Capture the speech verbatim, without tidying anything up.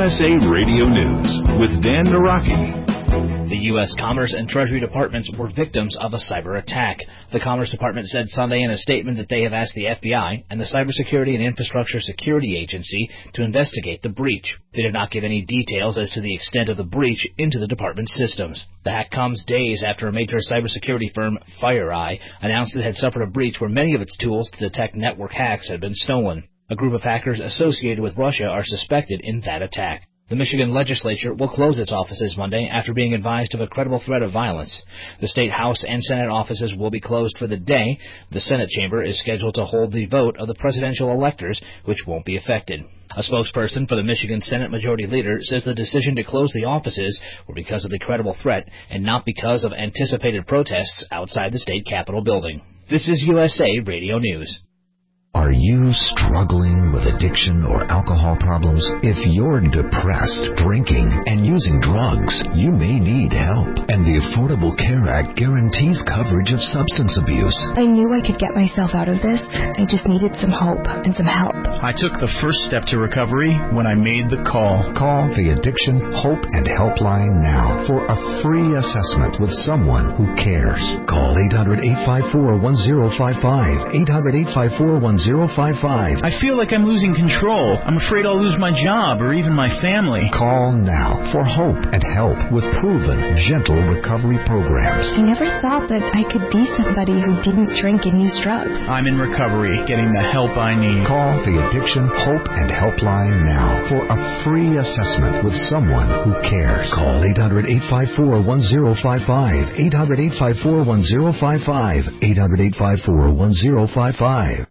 U S A Radio News with Dan Naraki. The U S Commerce and Treasury Departments were victims of a cyber attack. The Commerce Department said Sunday in a statement that they have asked the F B I and the Cybersecurity and Infrastructure Security Agency to investigate the breach. They did not give any details as to the extent of the breach into the department's systems. The hack comes days after a major cybersecurity firm, FireEye, announced it had suffered a breach where many of its tools to detect network hacks had been stolen. A group of hackers associated with Russia are suspected in that attack. The Michigan legislature will close its offices Monday after being advised of a credible threat of violence. The state House and Senate offices will be closed for the day. The Senate chamber is scheduled to hold the vote of the presidential electors, which won't be affected. A spokesperson for the Michigan Senate Majority Leader says the decision to close the offices were because of the credible threat and not because of anticipated protests outside the state capitol building. This is U S A Radio News. Are you struggling with addiction or alcohol problems? If you're depressed, drinking, and using drugs, you may need help. And the Affordable Care Act guarantees coverage of substance abuse. I knew I could get myself out of this. I just needed some hope and some help. I took the first step to recovery when I made the call. Call the Addiction Hope and Helpline now for a free assessment with someone who cares. Call eight hundred, eight five four, one zero five five, eight hundred, eight five four, one zero five five. I feel like I'm losing control. I'm afraid I'll lose my job or even my family. Call now for hope and help with proven, gentle recovery programs. I never thought that I could be somebody who didn't drink and use drugs. I'm in recovery, getting the help I need. Call the Addiction Hope and Helpline now for a free assessment with someone who cares. Call eight hundred, eight five four, one zero five five, eight hundred, eight five four, one zero five five, eight hundred, eight five four, one zero five five.